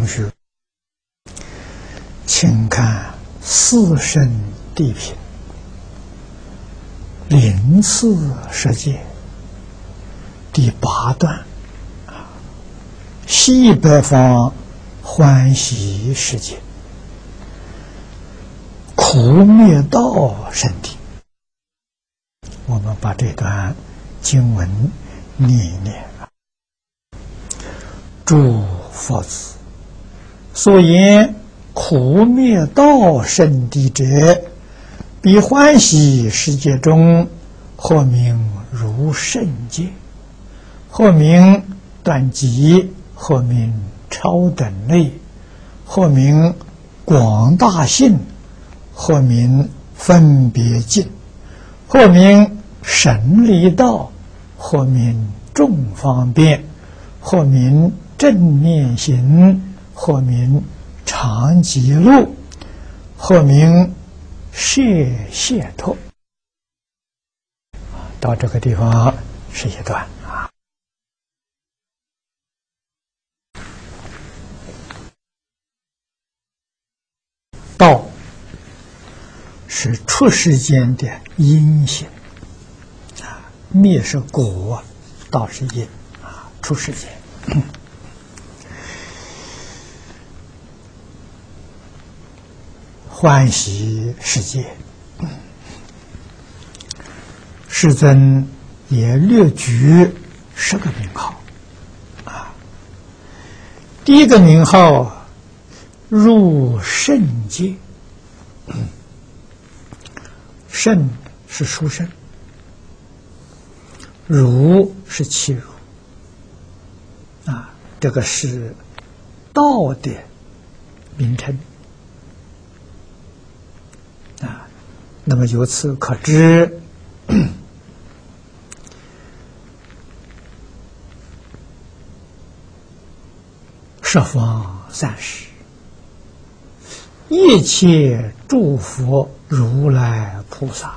同学，请看四圣谛品灵次世界第8段，西北方欢喜世界，苦灭道圣谛。我们把这段经文念一念。诸佛子，所言苦灭道圣谛者，彼欢喜世界中，或名如圣界，或名断极，或名超等类，或名广大性，或名分别境，或名神力道，或名众方便，或名正念行，或名常寂路，或名摄解脱。到这个地方是一段啊。道是出世间的因行啊，灭是果，道是因啊，出世间。欢喜世界，世尊也略举10个名号啊。第一个名号入圣界，圣是殊胜，如是契如啊，这个是道的名称啊。那么由此可知，十方三世一切诸佛如来菩萨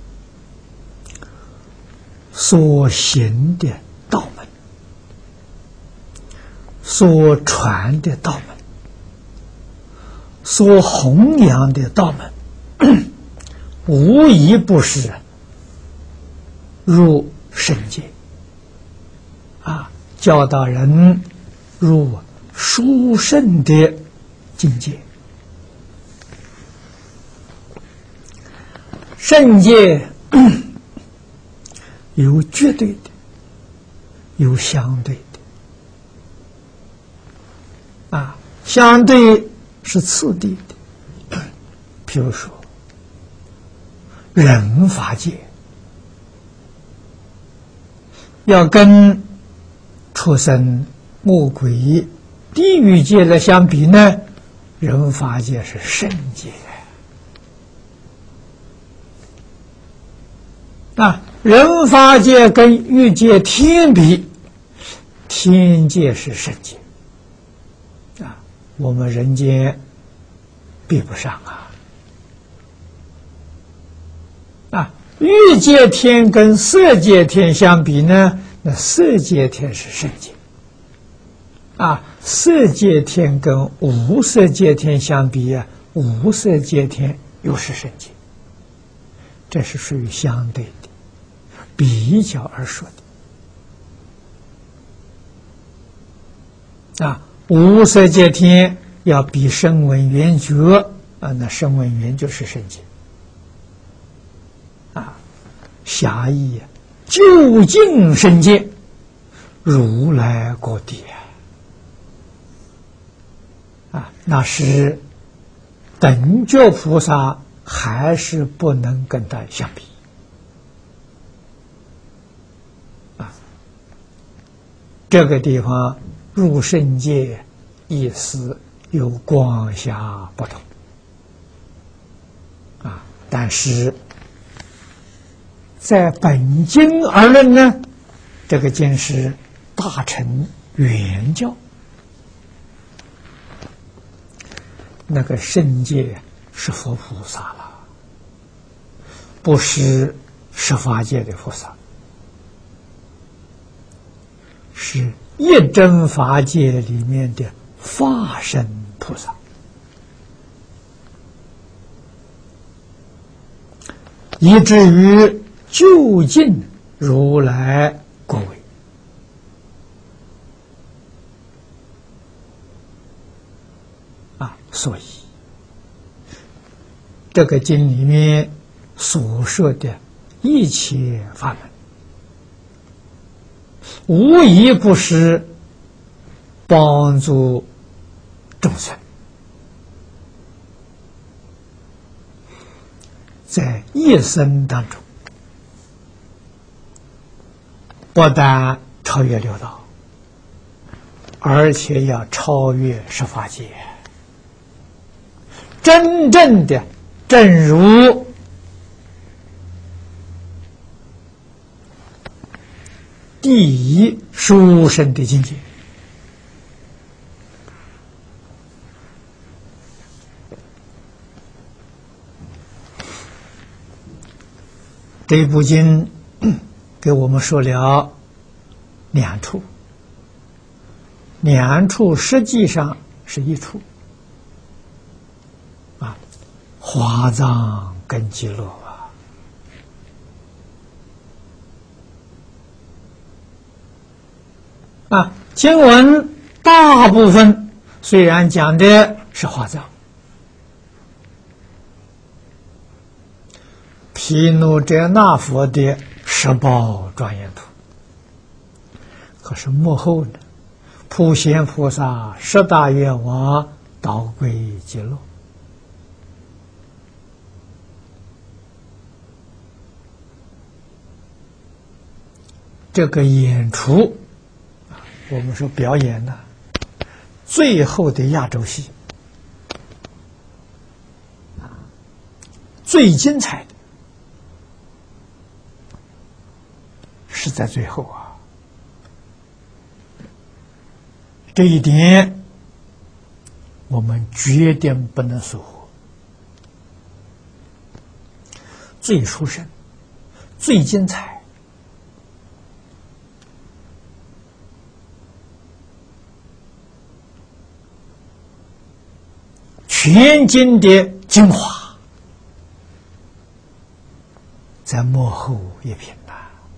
所行的道门，所传的道门，所弘扬的道门，无一不是入圣界啊，教导人入殊胜的境界。圣界有绝对的，有相对的啊，相对是次第的。譬如说人法界要跟畜生、魔鬼、地狱界来相比呢，人法界是圣界啊。人法界跟欲界天比，天界是圣界啊，我们人间比不上啊。欲界天跟色界天相比呢，那色界天是圣界啊，色界天跟无色界天相比啊，无色界天又是圣界，这是属于相对的，比较而说的啊。无色界天要比声闻缘觉啊，那声闻缘就是圣界啊。狭义究竟圣界，如来果地啊，那是等觉菩萨还是不能跟他相比啊。这个地方入圣界意思有光下不同啊，但是在本经而论呢，这个经是大乘圆教，那个圣界是佛菩萨了，不是十法界的菩萨，是一真法界里面的法身菩萨，以至于究竟如来果位。所以这个经里面所说的一切法门，无一不是帮助众生在一生当中，不但超越六道，而且要超越十法界，真正的正如第一殊胜的境界。这部经给我们说了两处，两处实际上是一处啊，华藏跟极乐啊，经文大部分虽然讲的是华藏，毗卢遮那佛的十宝庄严图，可是幕后呢，普贤菩萨十大愿王导归极乐，这个演出，我们说表演呢，最后的压轴戏，最精彩的是在最后啊！这一点我们绝对不能疏忽。最殊胜、最精彩，全经的精华，在幕后一品呐。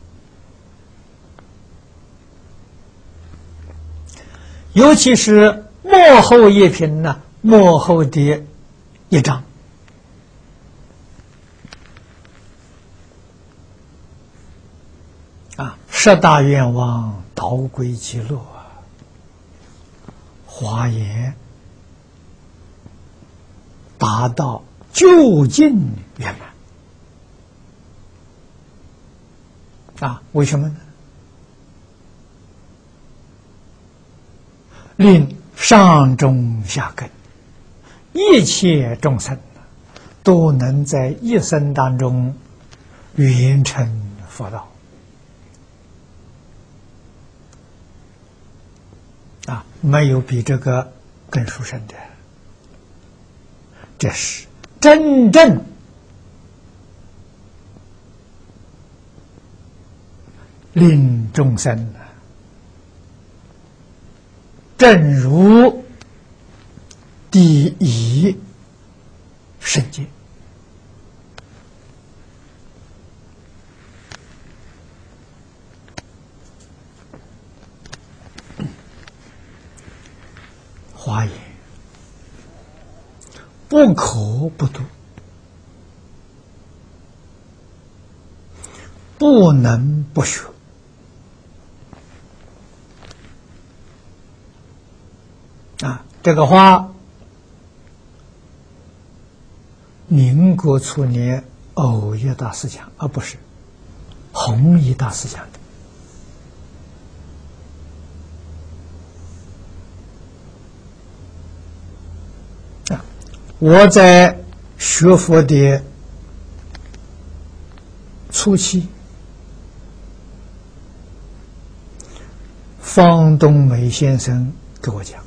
尤其是幕后一品呢，幕后的一章，十大愿望导归极乐啊，华严达到究竟圆满啊！为什么呢？令上中下根一切众生都能在一生当中圆成佛道啊！没有比这个更殊胜的。这是真正令众生正如第一圣洁，华严不可不读，不能不学。这个话，民国初年偶一大师讲，不是弘一大师讲的。我在学佛的初期，方东美先生给我讲，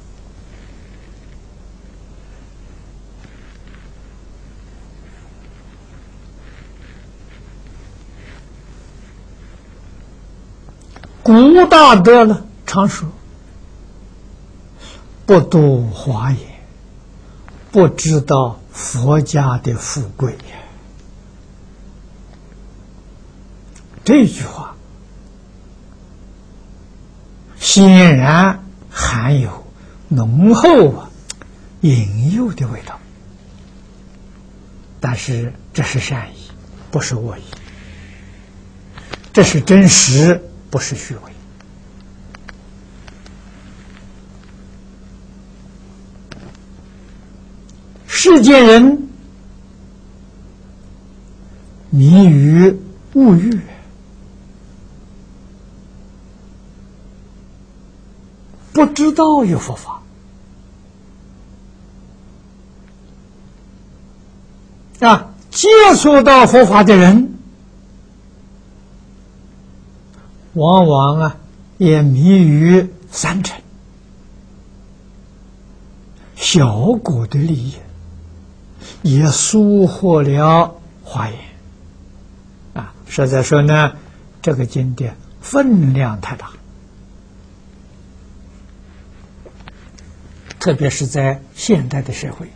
古大德呢常说， 不度华严，不知道佛家的富贵呀。这句话显然含有浓厚引诱的味道，但是这是善意，不是恶意，这是真实，不是虚伪。世间人迷于物欲，不知道有佛法接触到佛法的人，往往也迷于三尘小果的利益，也疏忽了华严实在说呢，这个经典分量太大，特别是在现代的社会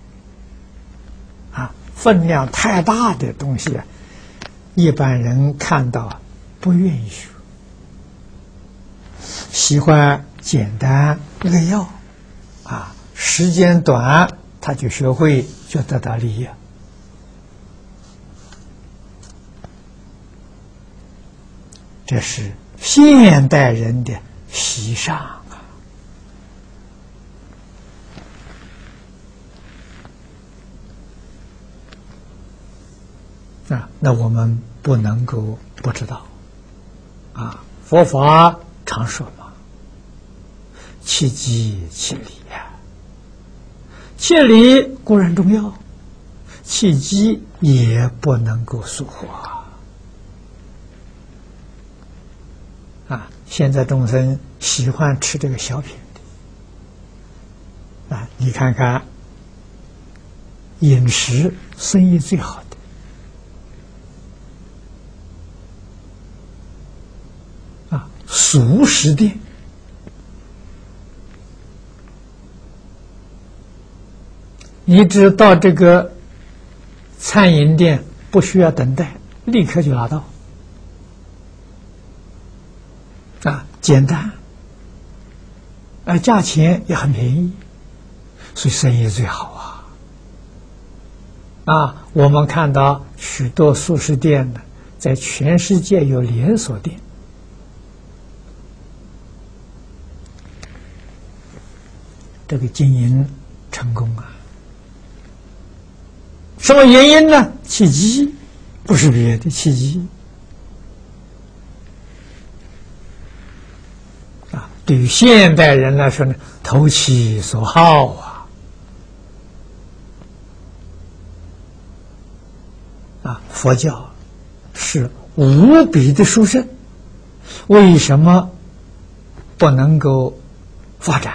分量太大的东西一般人看到不愿意学，喜欢简单扼要时间短他就学会，就得到利益。这是现代人的习尚那我们不能够不知道佛法常说嘛，切机切理切理固然重要，切机也不能够疏忽现在众生喜欢吃这个小品的你看看饮食生意最好的熟食店，你只到这个餐饮店不需要等待，立刻就拿到简单价钱也很便宜，所以生意最好我们看到许多素食店呢，在全世界有连锁店，这个经营成功什么原因呢？契机，不是别的，契机对于现代人来说呢，投其所好佛教是无比的殊胜，为什么不能够发展，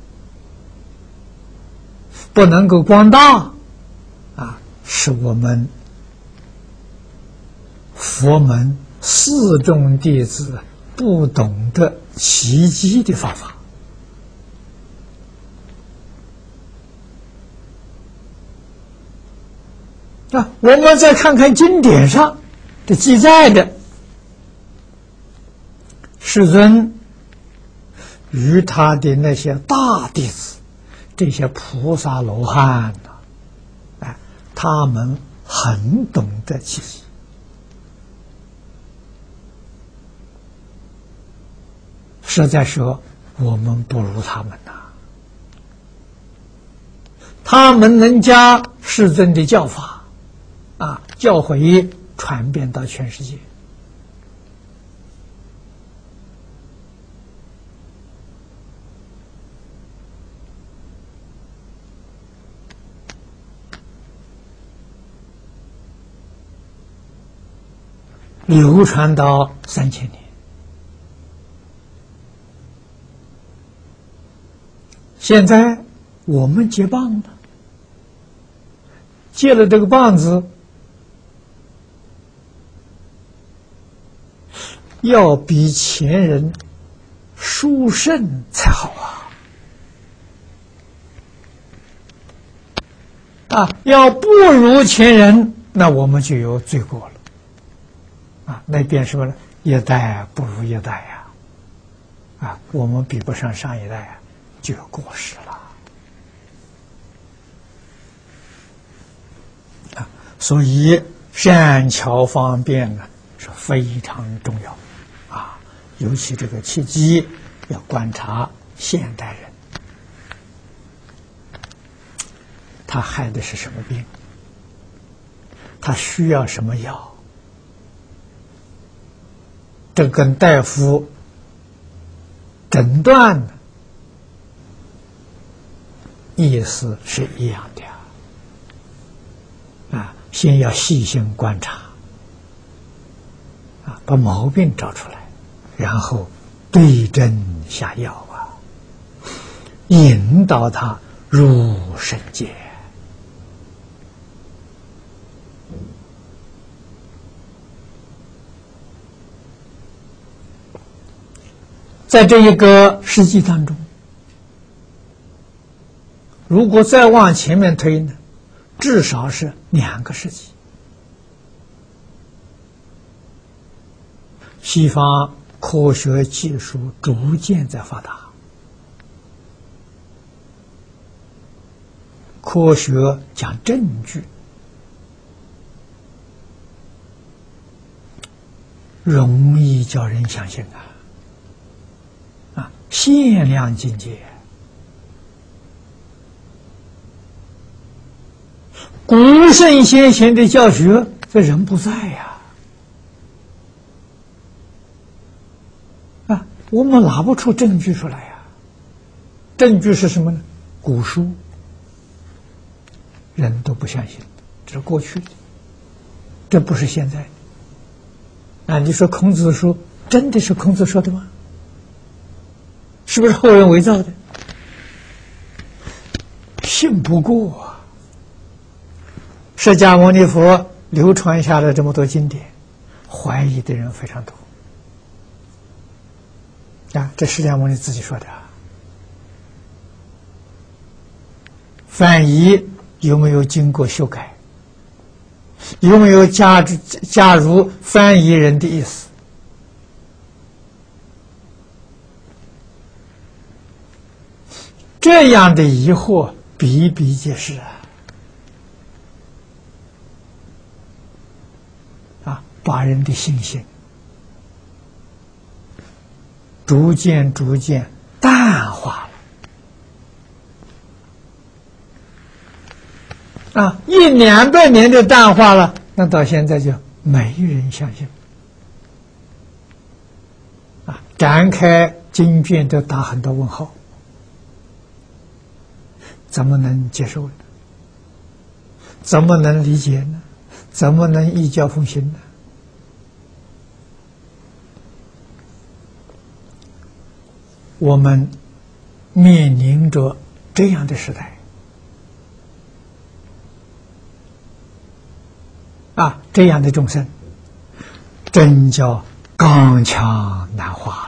不能够光大是我们佛门四众弟子不懂得奇迹的方法我们再看看经典上的记载的，世尊与他的那些大弟子，这些菩萨罗汉他们很懂得奇迹，实在说我们不如他们他们能将世尊的教法教诲传遍到全世界，流传到3000年。现在我们接棒了，接了这个棒子，要比前人殊胜才好要不如前人，那我们就有罪过了。那变什么呢？一代不如一代呀！我们比不上上一代就有过失了。所以善巧方便呢是非常重要尤其这个契机要观察现代人，他害的是什么病，他需要什么药，这跟大夫诊断的意思是一样的先要细心观察把毛病找出来，然后对症下药引导他入圣界。在这一个世纪当中，如果再往前面推呢，至少是2个世纪。西方科学技术逐渐在发达，科学讲证据，容易叫人相信限量境界。古圣先贤的教学，这人不在我们拿不出证据出来证据是什么呢？古书，人都不相信，这是过去的，这不是现在的。你说孔子说真的是孔子说的吗？是不是后人伪造的？信不过释迦牟尼佛流传下来这么多经典，怀疑的人非常多这释迦牟尼自己说的翻译有没有经过修改，有没有加入翻译人的意思？这样的疑惑比比皆是把人的信心逐渐淡化了100-200年的淡化了，那到现在就没人相信展开经卷都打很多问号，怎么能接受呢？怎么能理解呢？怎么能依教奉行呢？我们面临着这样的时代这样的众生，真叫刚强难化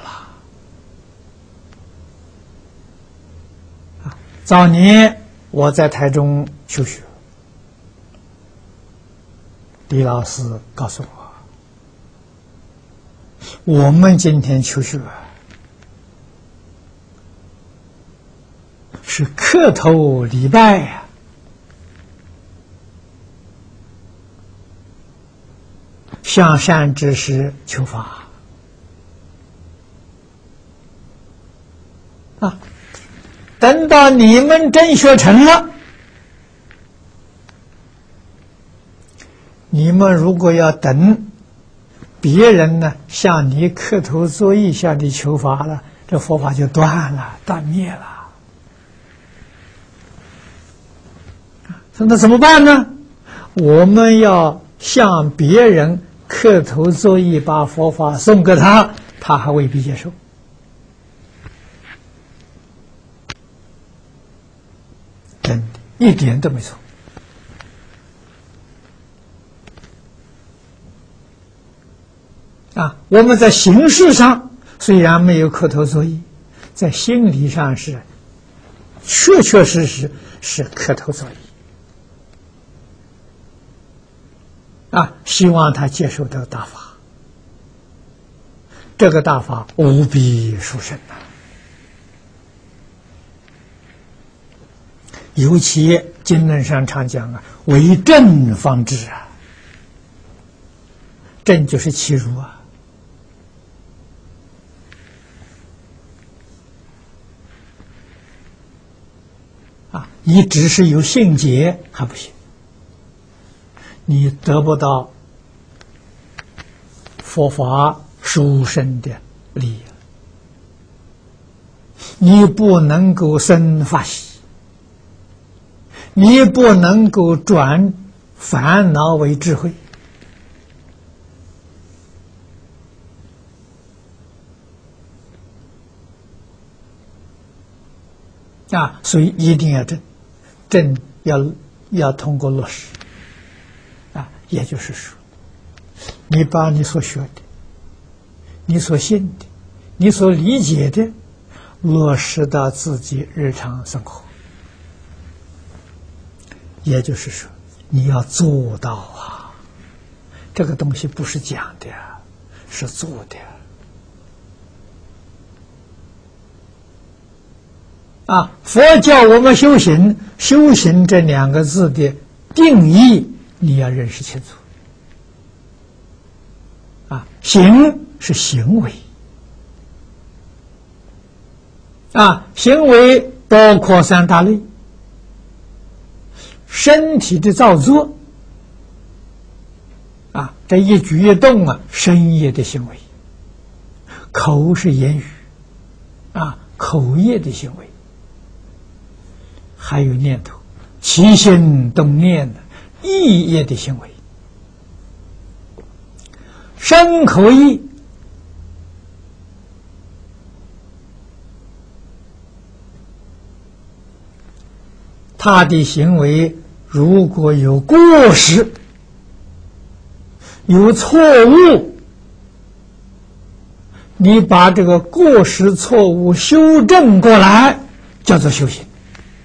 了早年我在台中求学，李老师告诉我们今天求学是磕头礼拜向善知识求法等到你们真学成了，你们如果要等别人呢向你磕头作揖向你求法了，这佛法就断了，断灭了。那怎么办呢？我们要向别人磕头作揖，把佛法送给他，他还未必接受。真的，一点都没错。我们在形式上虽然没有磕头作揖，在心理上是确确实实是磕头作揖。 希望他接受这个大法，这个大法无比殊胜呐。尤其经论上常讲为正方知正就是其如你只是有信解还不行，你得不到佛法殊胜的利益，你不能够生法喜，你不能够转烦恼为智慧所以一定要正要通过落实也就是说，你把你所学的、你所信的、你所理解的落实到自己日常生活，也就是说，你要做到这个东西不是讲的，是做的佛教我们修行，修行这两个字的定义你要认识清楚行是行为行为包括三大类：身体的造作这一举一动身业的行为；口是言语口业的行为；还有念头，起心动念的意业的行为。身口意他的行为如果有过失、有错误，你把这个过失错误修正过来，叫做修行。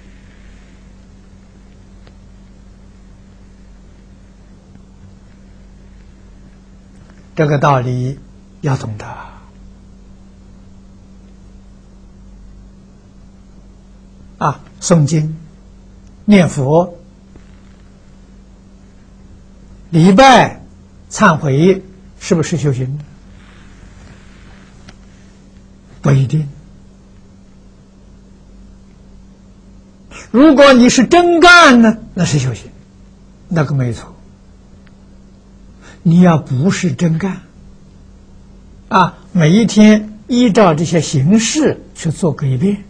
这个道理要懂得诵经、念佛、礼拜、忏悔，是不是修行？不一定。如果你是真干呢，那是修行，那个没错。你要不是真干每一天依照这些形式去做改变，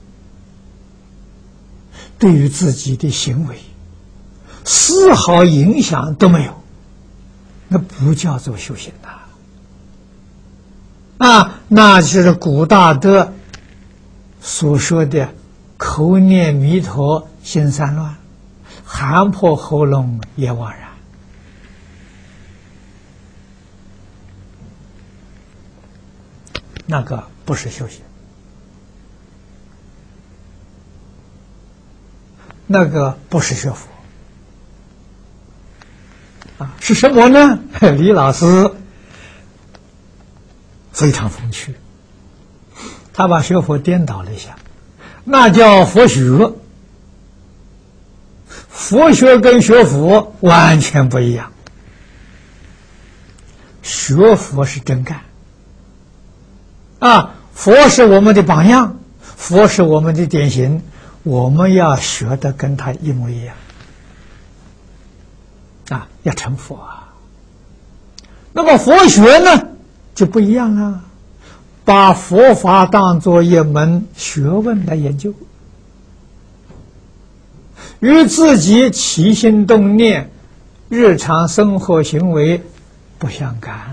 对于自己的行为丝毫影响都没有，那不叫做修行那就是古大德所说的口念弥陀心散乱，喊破喉咙也枉然。那个不是修行，那个不是学佛是什么呢？李老师非常风趣，他把学佛颠倒了一下，那叫佛学。佛学跟学佛完全不一样，学佛是真干佛是我们的榜样，佛是我们的典型，我们要学的跟他一模一样要成佛那么佛学呢就不一样了，把佛法当作一门学问来研究，与自己起心动念、日常生活行为不相干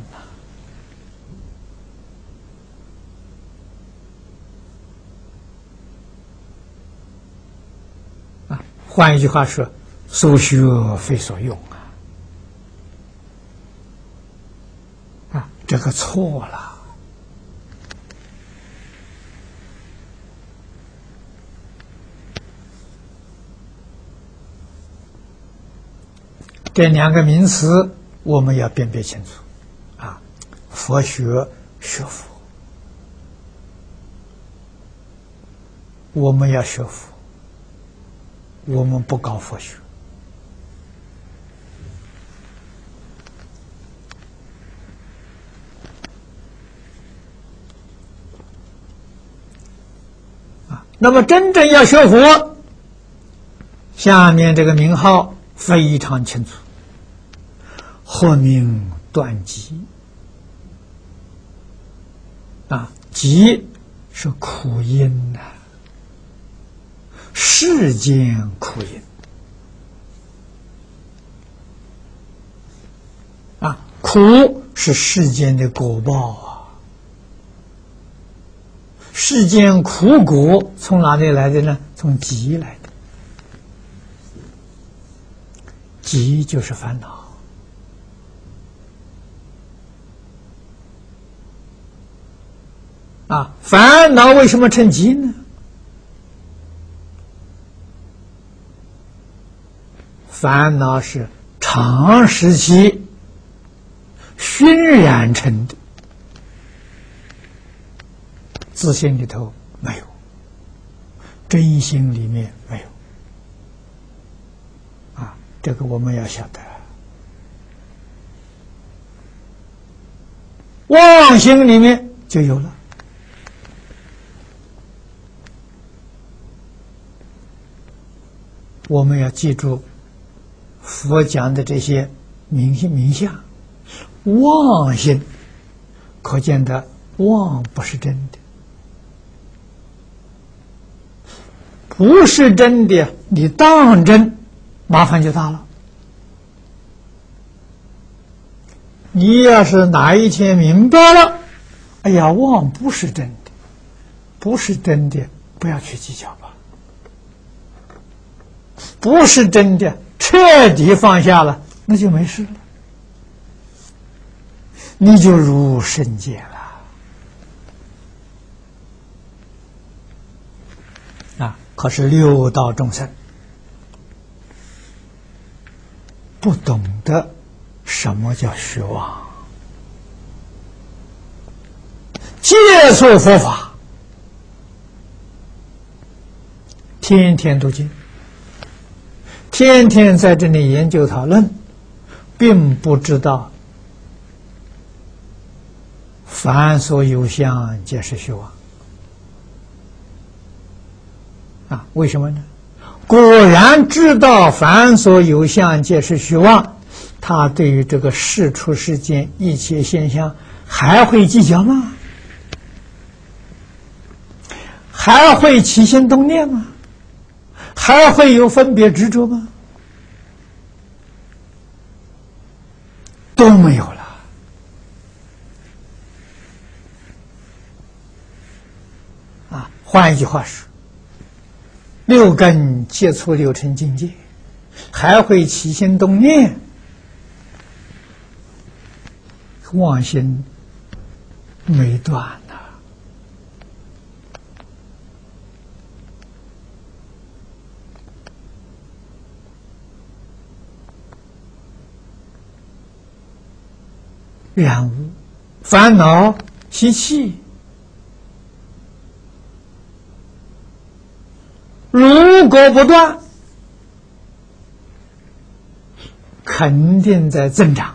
换一句话说，所学非所用这个错了。这两个名词我们要辨别清楚啊！佛学学佛，我们要学佛，我们不搞佛学。那么真正要学佛，下面这个名号非常清楚，或名断集。集是苦因呐，世间苦因。苦是世间的果报啊。世间苦果从哪里来的呢？从集来的。集就是烦恼。烦恼为什么成集呢？烦恼是长时期熏染成的，自信里头没有，真心里面没有。这个我们要晓得。妄心里面就有了。我们要记住佛讲的这些名相，妄心，可见的妄不是真的，不是真的，你当真，麻烦就大了。你要是哪一天明白了，哎呀，妄不是真的，不是真的，不要去计较吧。不是真的，彻底放下了，那就没事了，你就入圣界了。可是六道众生不懂得什么叫虚妄，接受佛法，天天读经，天天在这里研究讨论，并不知道凡所有相皆是虚妄。为什么呢？果然知道凡所有相皆是虚妄，他对于这个世出世间一切现象还会计较吗？还会起心动念吗？还会有分别执着吗？都没有了。换一句话说，六根接触六尘境界，还会起心动念，妄心没断呐。染污、烦恼、习气，如果不断，肯定在增长。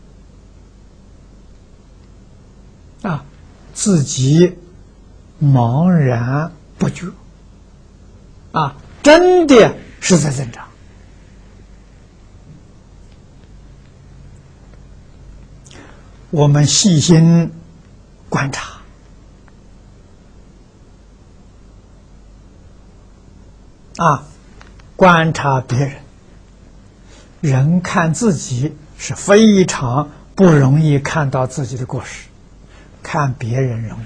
自己茫然不觉，真的是在增长。我们细心观察，观察别人，人看自己是非常不容易看到自己的过失，看别人容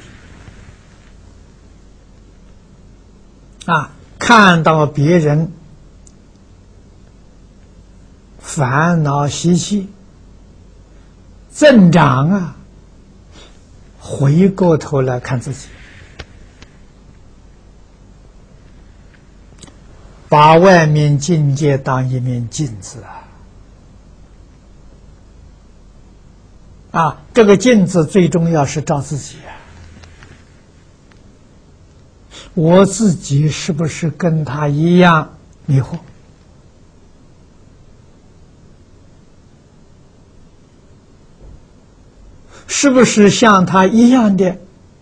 易。看到别人烦恼习气增长回过头来看自己，把外面境界当一面镜子这个镜子最重要是照自己我自己是不是跟他一样迷惑？是不是像他一样的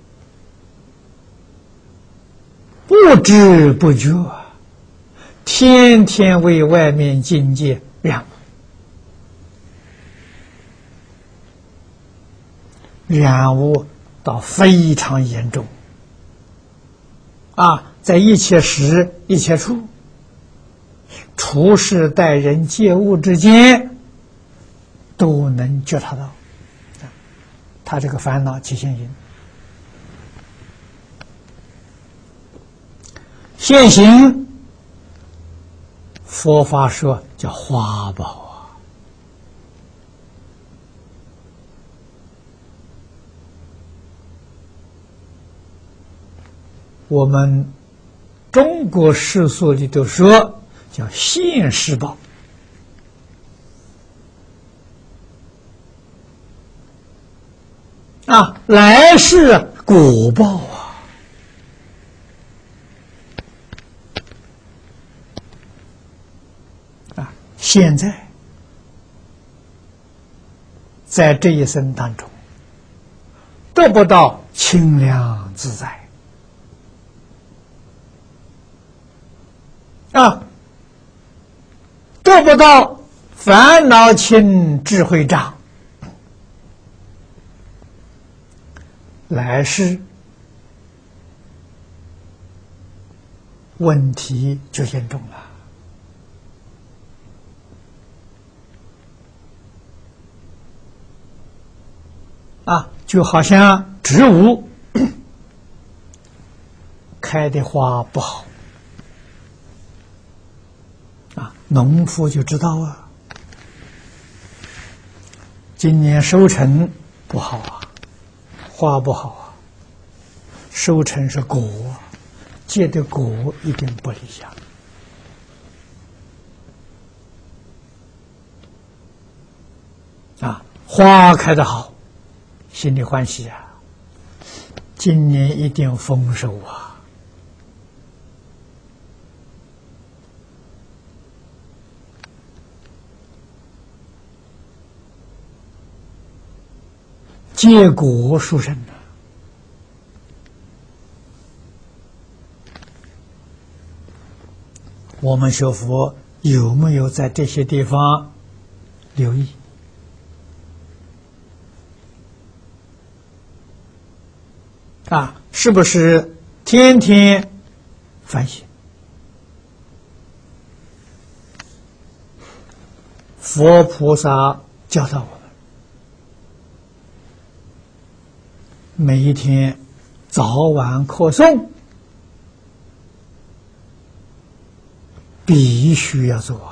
不知不觉，天天为外面境界染污到非常严重在一切时一切处，处事待人接物之间都能觉察到他这个烦恼起现行。现行佛法说叫花报我们中国世俗里头说叫现世报来世果报现在在这一生当中得不到清凉自在得不到烦恼轻智慧长，来世问题就严重了就好像植物开的花不好农夫就知道今年收成不好花不好收成是果结的果一定不理想花开得好心里欢喜今年一定丰收结果殊胜我们学佛有没有在这些地方留意是不是天天反省佛菩萨教导我们每一天早晚课诵必须要做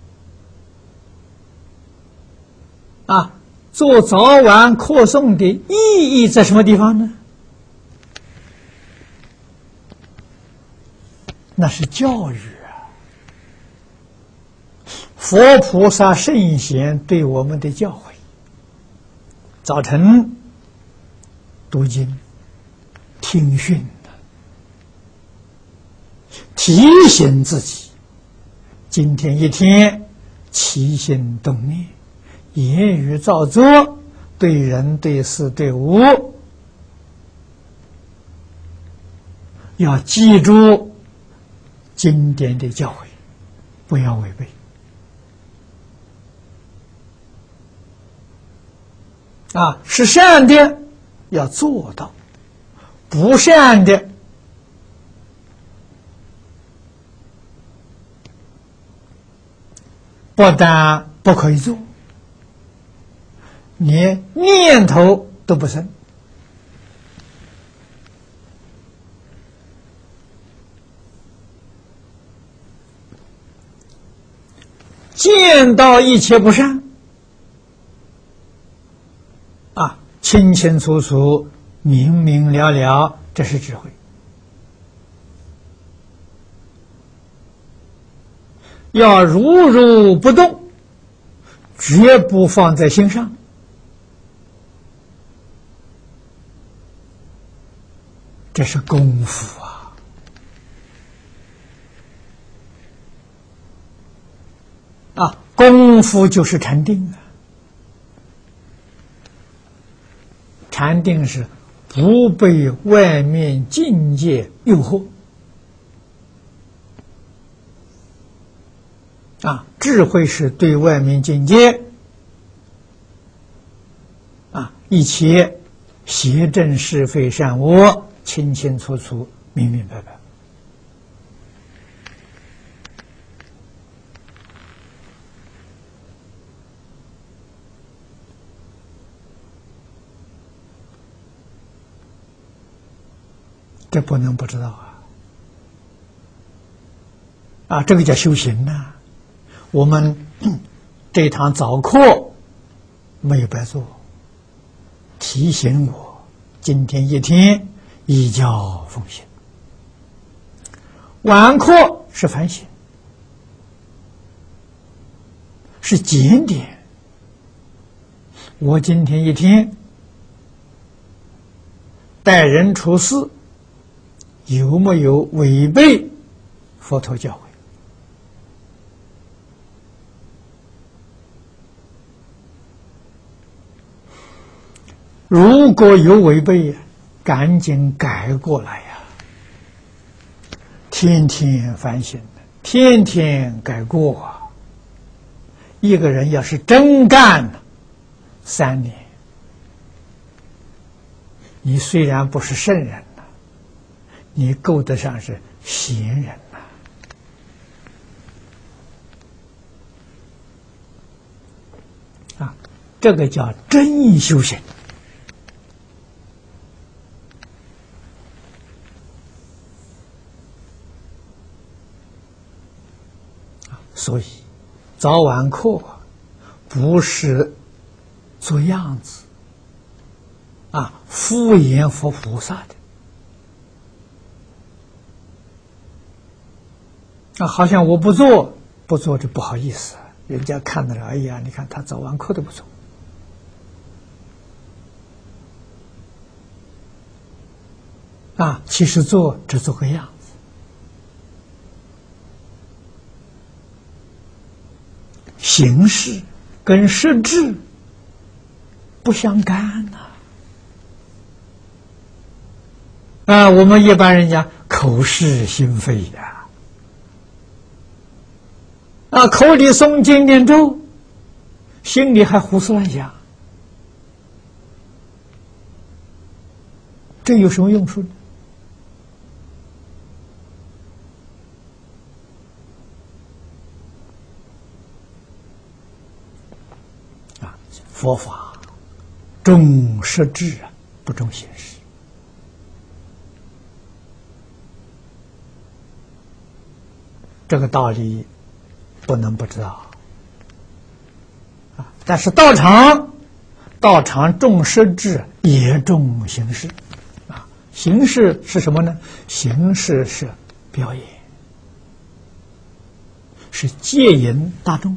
做早晚课诵的意义在什么地方呢？那是教育佛菩萨圣贤对我们的教诲。早晨读经听训提醒自己今天一天起心动念言语造作对人对事对物要记住经典的教诲不要违背是善的要做到不善的不但不可以做连念头都不生见到一切不善清清楚楚明明了了这是智慧要如如不动绝不放在心上这是功夫功夫就是禅定禅定是不被外面境界诱惑智慧是对外面境界一切邪正是非善恶清清楚楚明明白白这不能不知道这个叫修行我们这堂早课没有白做，提醒我今天一天依教奉行，晚课是反省，是检点。我今天一天待人处事有没有违背佛陀教诲？如果有违背，赶紧改过来天天反省，天天改过一个人要是真干3年，你虽然不是圣人你够得上是贤人这个叫真修行所以早晚课不是做样子敷衍佛菩萨的好像我不做就不好意思，人家看到了，哎呀，你看他早晚课都不做其实只做个样子。形式跟实质不相干我们一般人讲口是心非口里诵经念咒，心里还胡思乱想，这有什么用处呢？佛法重实质不重形式，这个道理不能不知道但是道场重实质也重形式形式是什么呢？形式是表演，是戒引大众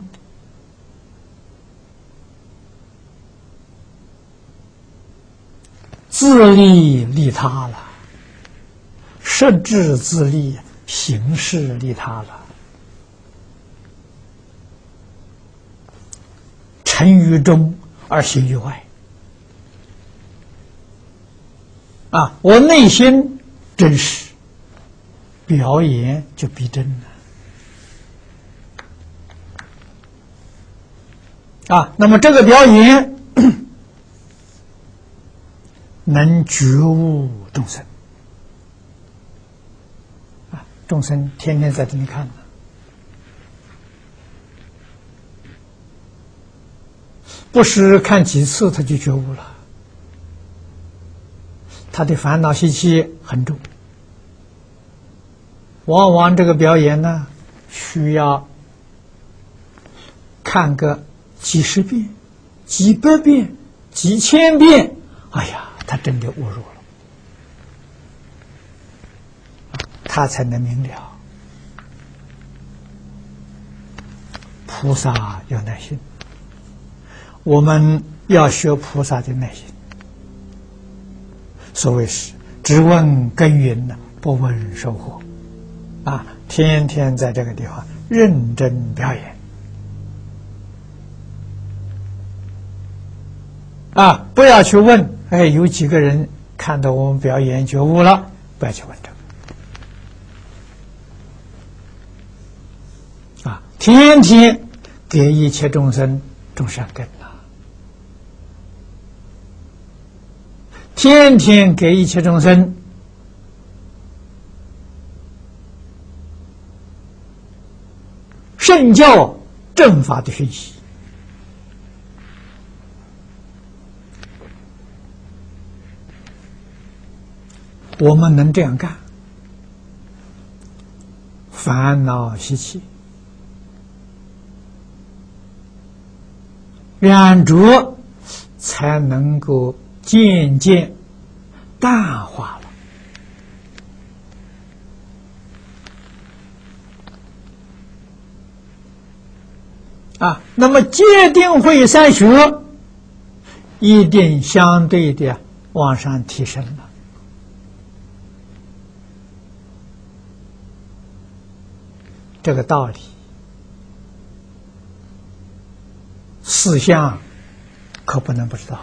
自利利他了，实质自利，形式利他了。沉于中而行于外我内心真实，表演就逼真了那么这个表演能觉悟众生众生天天在这里看不时看几次他就觉悟了，他的烦恼习气很重，往往这个表演呢需要看个几十遍、几百遍、几千遍，哎呀，他真的悟入了，他才能明了。菩萨有耐心，我们要学菩萨的耐心。所谓是只问耕耘呢，不问收获。啊，天天在这个地方认真表演。啊，不要去问，哎，有几个人看到我们表演觉悟了？不要去问这个。啊，天天给一切众生种善根呐，天天给一切众生圣教正法的学习。我们能这样干，烦恼习气染浊才能够渐渐淡化了。啊，那么戒定慧三学一定相对的往上提升了。这个道理，四项可不能不知道。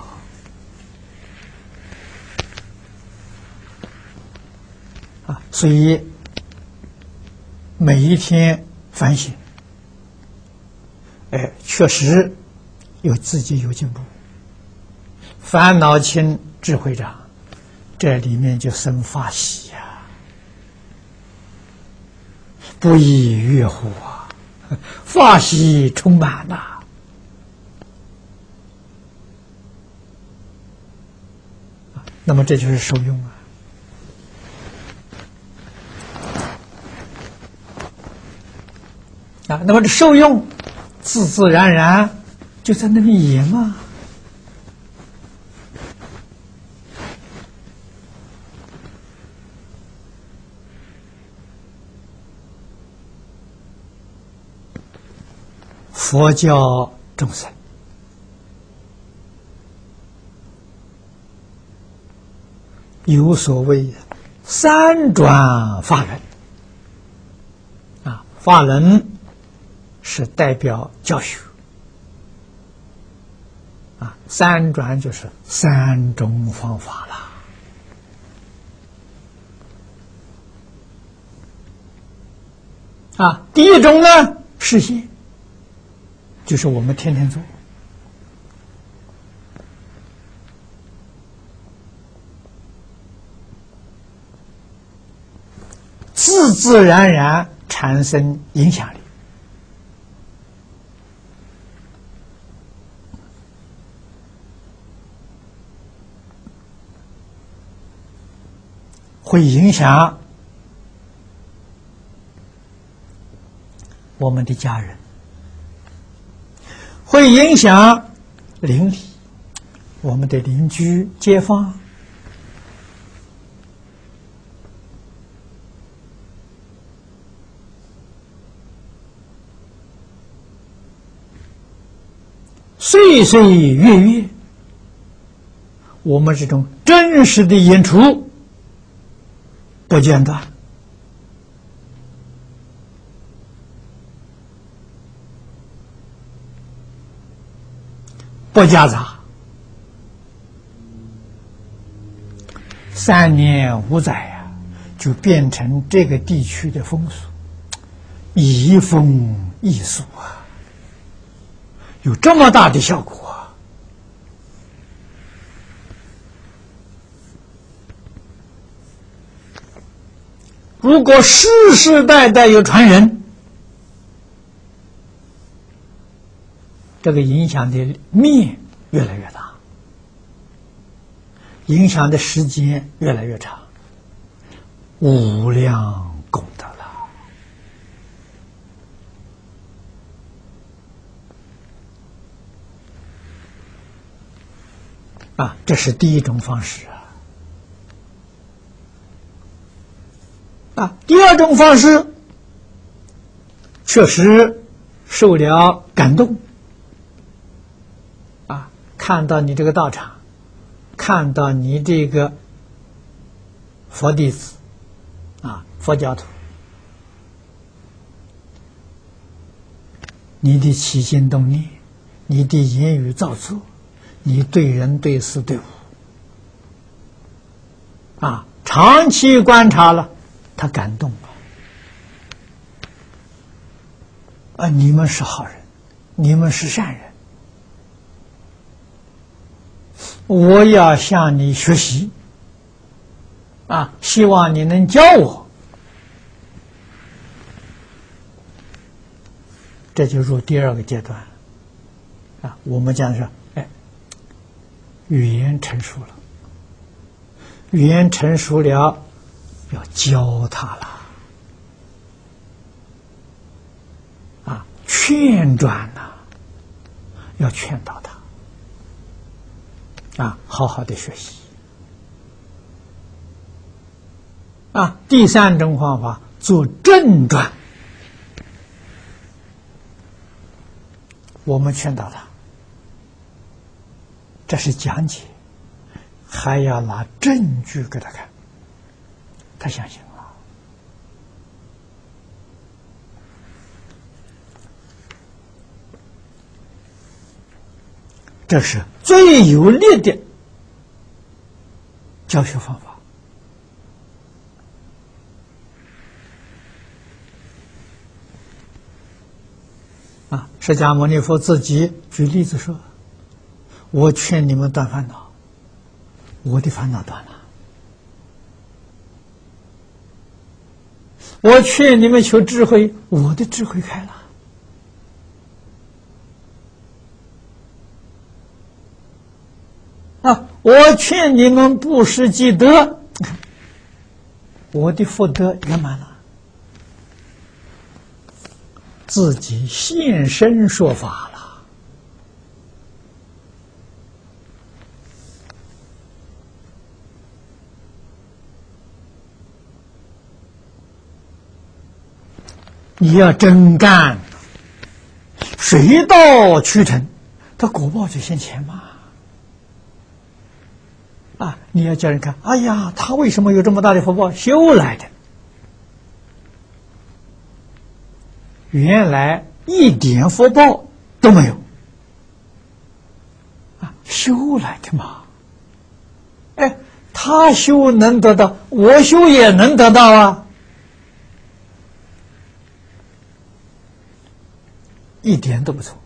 啊，所以每一天反省，哎，确实有自己有进步，烦恼轻，智慧长，这里面就生法喜呀。不亦乐乎啊！法喜充满呐。那么这就是受用啊！那么这受用，自自然然就在那里演嘛。佛教众生有所谓三转法轮啊，法轮是代表教学啊，三转就是三种方法了啊。第一种呢，实现。就是我们天天做，自自然然产生影响力。会影响我们的家人，会影响邻里，我们的邻居、街坊。岁岁月月，我们这种真实的演出不间断。不夹杂，3年5载呀，就变成这个地区的风俗，移风易俗啊，有这么大的效果啊！如果世世代代有传人，这个影响的面越来越大，影响的时间越来越长，无量功德了啊！这是第一种方式啊。第二种方式确实受了感动。看到你这个道场，看到你这个佛弟子佛教徒，你的起心动念，你的言语造作，你对人对事对物长期观察了，他感动了你们是好人，你们是善人，我要向你学习希望你能教我，这就入第二个阶段我们讲说语言成熟了，语言成熟了，要教他了劝转要劝导他好好的学习第三种方法做正转，我们劝导他，这是讲解，还要拿证据给他看，他相信了。这是最有力的教学方法释迦牟尼佛自己举例子说，我劝你们断烦恼，我的烦恼断了；我劝你们求智慧，我的智慧开了。我劝你们布施积德，我的福德圆满了。自己现身说法了，你要真干，水到渠成，他果报就现前嘛。你要叫人看，哎呀，他为什么有这么大的福报？修来的。原来一点福报都没有修来的嘛。他修能得到，我修也能得到一点都不错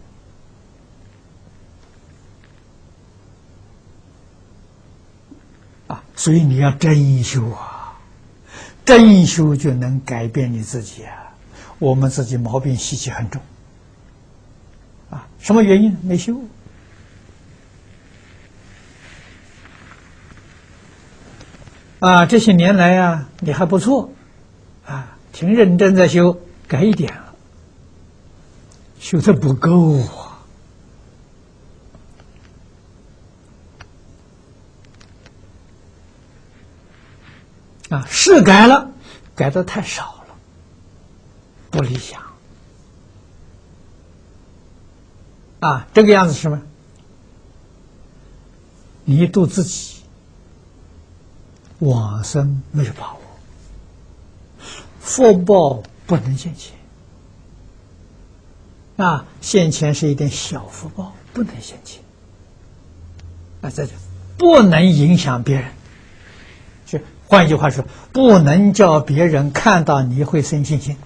所以你要真修真修就能改变你自己我们自己毛病习气很重什么原因？没修这些年来你还不错挺认真在修，改一点了，修得不够是改了，改得太少了，不理想这个样子是什么？你度自己往生没有把握，福报不能现前现前是一点小福报，不能现前这就不能影响别人，就换一句话说，不能叫别人看到你会生信心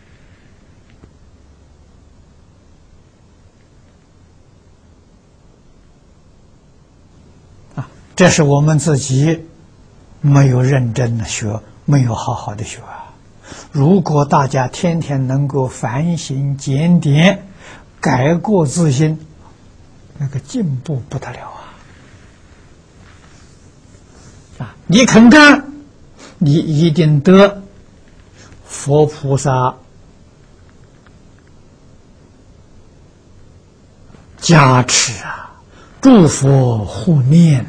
这是我们自己没有认真的学，没有好好的学如果大家天天能够反省检点，改过自新，那个进步不得了你肯干，你一定得佛菩萨加持祝福护念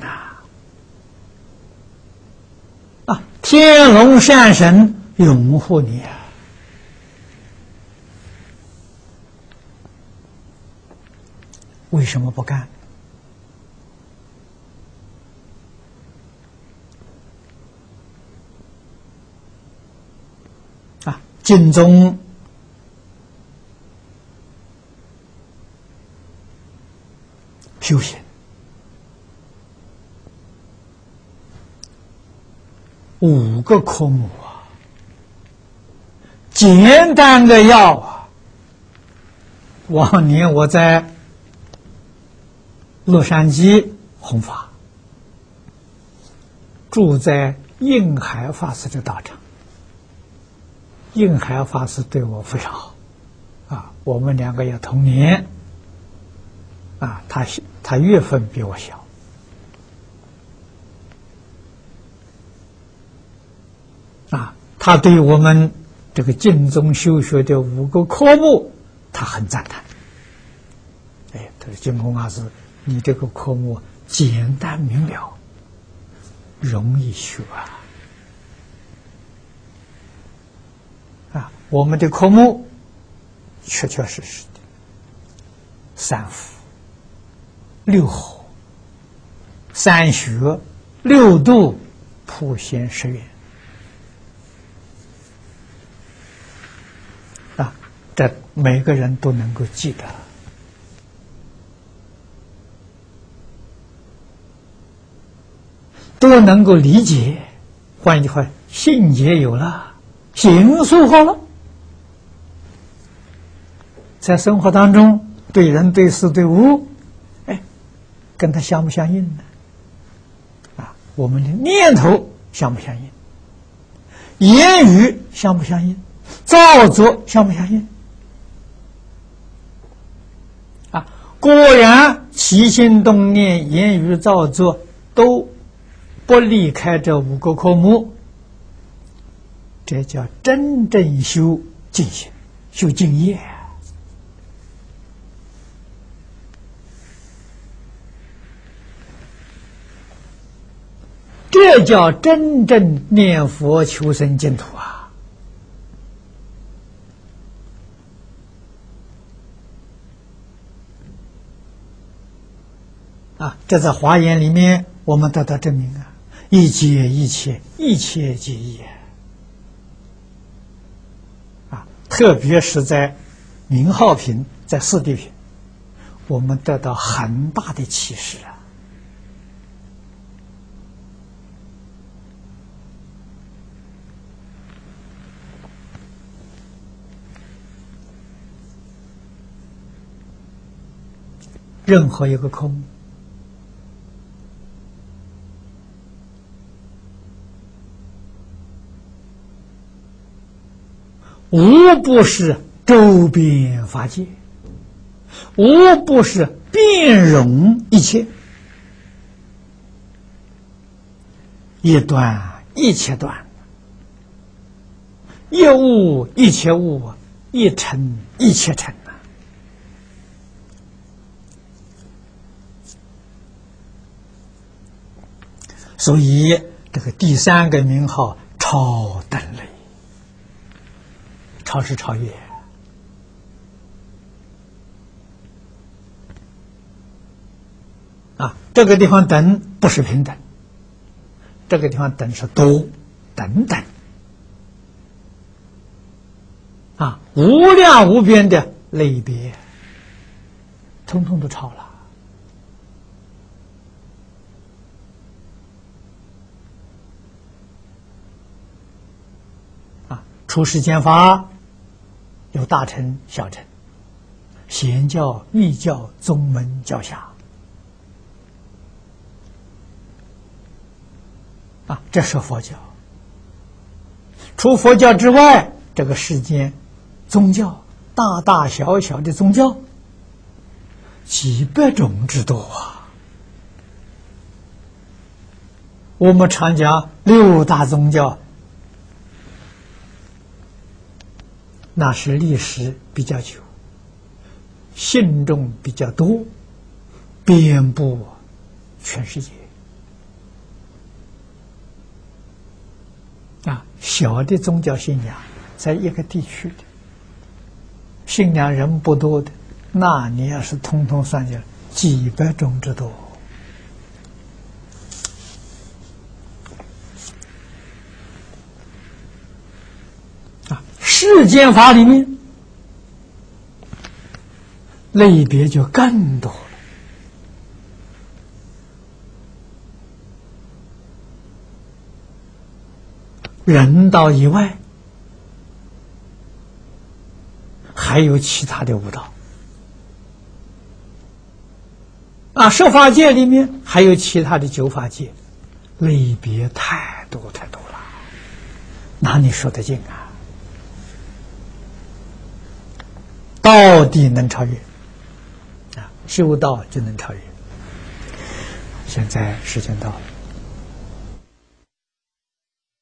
天龙善神拥护你为什么不干？ 经中修行，5个科目啊，简单的要啊。往年我在洛杉矶弘法，住在应海法师的道场。应海法师对我非常好啊，我们2个也同年啊，他月份比我小啊，他对我们这个净宗修学的5个科目，他很赞叹。哎，他说：“净空法师，你这个科目简单明了，容易学啊！我们的科目确确实实的3伏、6火、3学、6度、普贤10愿啊，这每个人都能够记得。”都能够理解，换一句话，信解有了，行疏好了，在生活当中对人对事对物，哎，跟他相不相应呢？啊，我们的念头相不相应，言语相不相应，造作相不相应？啊，果然起心动念、言语造作都不离开这5个科目，这叫真正修净心、修净业。这叫真正念佛求生净土啊！啊，这在华严里面我们得到证明啊。一切一切，一切皆一啊！特别是在名号品，在四谛品，我们得到很大的启示啊！任何一个科目，无不是周遍法界，无不是遍容一切，一断一切断，一物一切物，一尘一切尘啊！所以这个第3个名号超等类。超是超越啊！这个地方等不是平等，这个地方等是多等等啊，无量无边的类别，通通都超了啊！出世间法有大乘、小乘、显教、密教、宗门、教下啊，这是佛教。除佛教之外，这个世间宗教大大小小的宗教几百种之多啊！我们常讲6大宗教，那是历史比较久，信众比较多，遍布全世界啊。小的宗教信仰在一个地区的信仰人不多的，那你要是通通算起来几百种之多啊。 世间法里面类别就更多了。人道以外，还有其他的悟道啊，十法界里面还有其他的九法界，类别太多太多了，哪里说得尽啊？到底能超越啊？修道就能超越。现在时间到了。